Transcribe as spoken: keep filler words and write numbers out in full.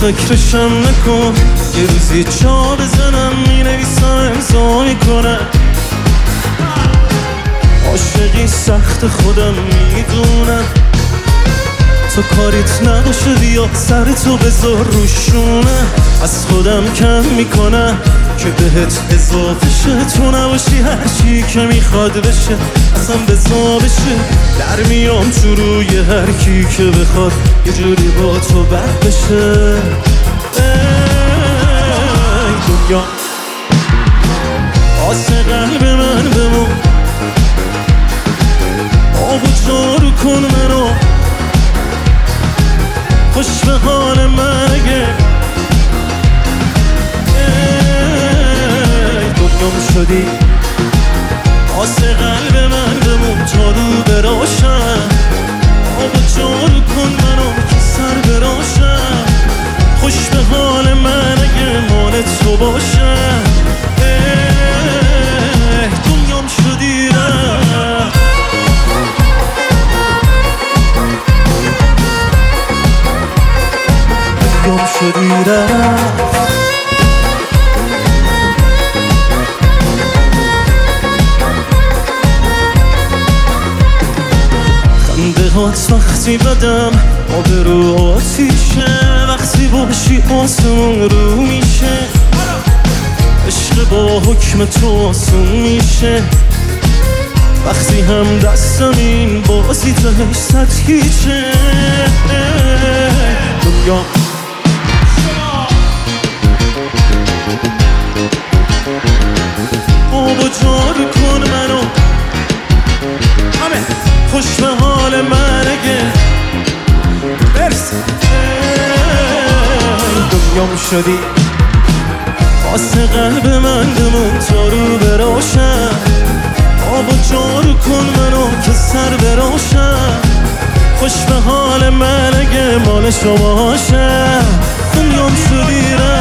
فکرشم نکن، یه روزی جا بزنم مینویسم امضا میکنم. عاشقی سخت خودم میدونم، تو کاریت نباشه بیا سرتو بذار روشونه. از خودم کم میکنم که بهت اضافه شه، تو نباشی هرچی که میخواد بشه اصلا بزا بشه. در میام تو روی هر کی که بخواد یه جوری با تو بد بشه. ای دنیا آسه قلب من بمون، آب و جارو کن منو، خوش به حال من اگه دنیام شدی. آسه قلب من بمون تا رو براشم، آب و جارو کن منو که سر براشم. خوش به حال من اگه مال تو باشم. دنیام شدی رفت، دنیام شدی رفت. خنده هات وقتی بدم آبرو آتیشه، وقتی باشی آسمون رو میشه. عشق با حکم تو آسون میشه، وقتی هم دستم این بازی تهش سطحیشه. دنیا آب و جارو کن منو، همه خوش به حال من اگه برسی. دنیام شدی واسه قلب من بمون تا رو براشم، آب و جارو کن منو که سر براشم. خوش به حال من اگه مال شما باشم. دنیام شدی